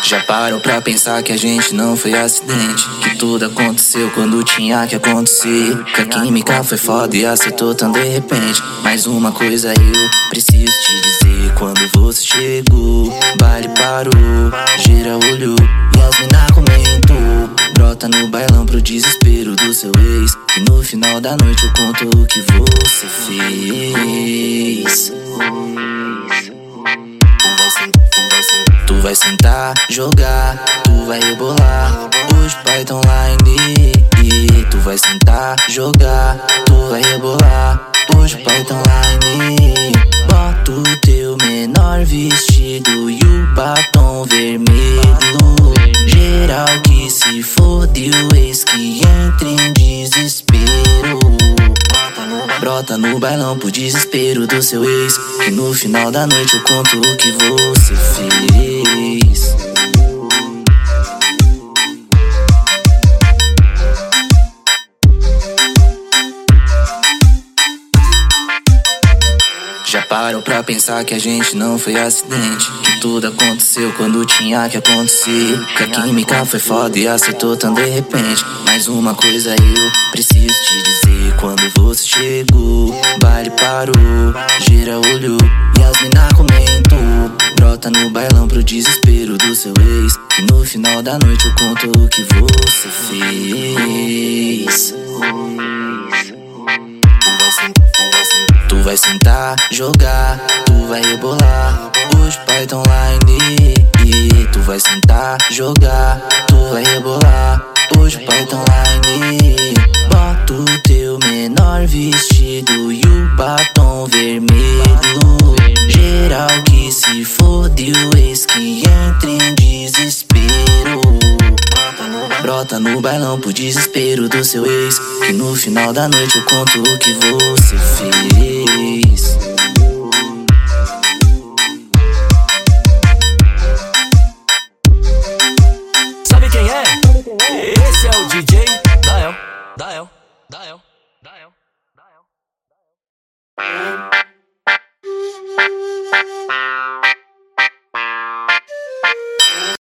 Já parou pra pensar que a gente não foi acidente? Que tudo aconteceu quando tinha que acontecer. Que a química foi foda e acertou tão de repente. Mas uma coisa eu preciso te dizer. Quando você chegou, o baile parou, geral olhou e as mina comentou. Brota no bailão pro desespero do seu ex. E no final da noite eu conto o que você fez. Tu vai sentar, jogar, tu vai rebolar. Hoje o pai tá online. E tu vai sentar, jogar, tu vai rebolar. Hoje o pai tá online. Bota o teu menor vestido e o batom vermelho. Geral que se fode, o ex que entra em desespero. Brota no bailão pro desespero do seu ex. Que no final da noite eu conto o que você fez. Já parou pra pensar que a gente não foi acidente? Que tudo aconteceu quando tinha que acontecer. Que a química foi foda e acertou tão de repente. Mas uma coisa eu preciso te dizer. Quando você chegou, o baile parou, geral olhou e as mina comentou. Brota no bailão pro desespero do seu ex. E no final da noite eu conto o que você fez. Tu vai sentar, jogar, tu vai rebolar. Hoje o pai tá online. E tu vai sentar, jogar, tu vai rebolar. Hoje o pai tá online. Bota o teu menor vestido e o batom vermelho. Geral que se fode, o ex que entra em desespero. Brota no bailão pro desespero do seu ex. Que no final da noite eu conto o que você fez. Sabe quem é? Esse é o DJ Dael.